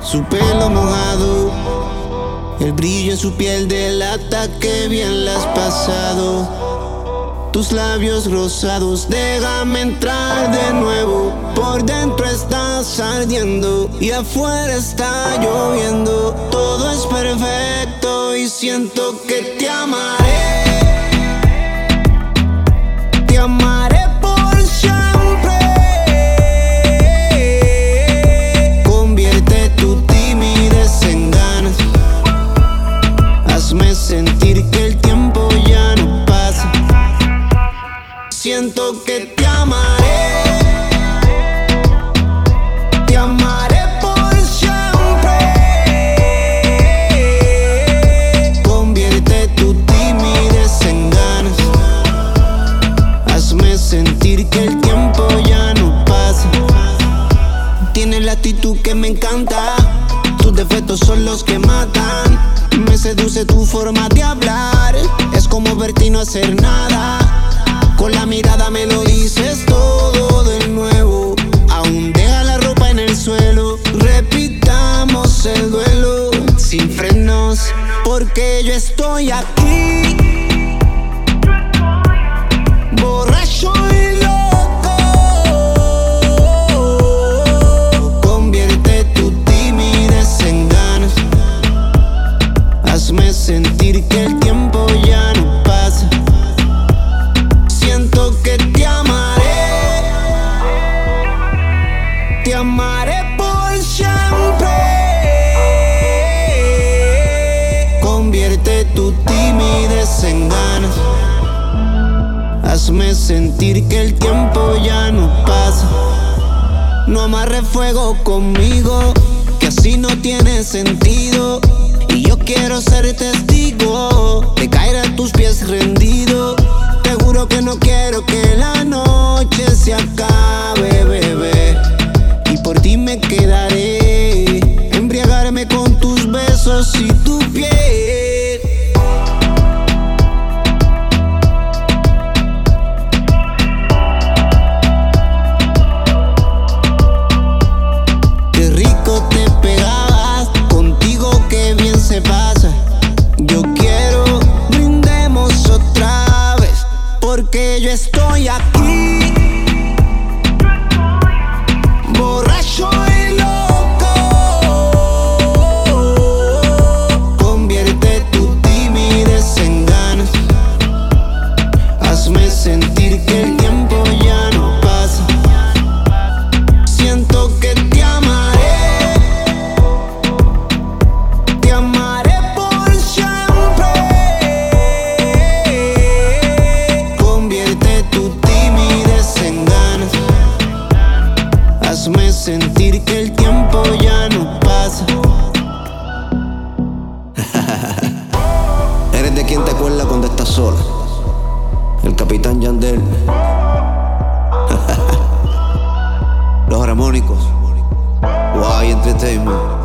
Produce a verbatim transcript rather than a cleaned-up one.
su pelo mojado, el brillo en su piel delata que bien la has pasado. Tus labios rosados, déjame entrar de nuevo. Por dentro estás ardiendo y afuera está lloviendo. Todo es perfecto y siento que te amaré. Te amaré por siempre. Convierte tu timidez en ganas. Hazme sentir que el tiempo ya no pasa. Siento que te amaré. Te amaré por siempre. Convierte tu timidez en ganas. Hazme sentir que el tiempo ya no pasa. Tienes la actitud que me encanta. Tus defectos son los que matan. Me seduce tu forma de hablar. Es como verte y no hacer nada. Con la mirada me lo dices todo de nuevo. Aún deja la ropa en el suelo. Repitamos el duelo sin frenos, porque yo estoy aquí, borracho y loco. Convierte tu timidez en ganas. Hazme sentir que el tiempo ya no pasa. Siento que te amaré. Te amaré por siempre. Convierte tu timidez en ganas. Hazme sentir que el tiempo ya no pasa. No amarres fuego conmigo, que así no tiene sentido. Y yo quiero ser testigo de caer a tus pies rendido. Te juro que no quiero que la noche se acabe, bebé. Y por ti me quedaré, embriagarme con tus besos y tu piel. Qué rico te pegabas, contigo qué bien se pasa. Yo quiero, brindemos otra vez, porque yo estoy aquí, borracho y loco. Convierte tu timidez en ganas. Hazme sentir que el tiempo ya no pasa. Siento que te amaré. Te amaré por siempre. Convierte tu timidez en ganas. Hazme sentir que el tiempo ya no pasa. Eres de quien te acuerda cuando estás sola. El Capitán Yandel. Los Armónicos. Guay Entertainment.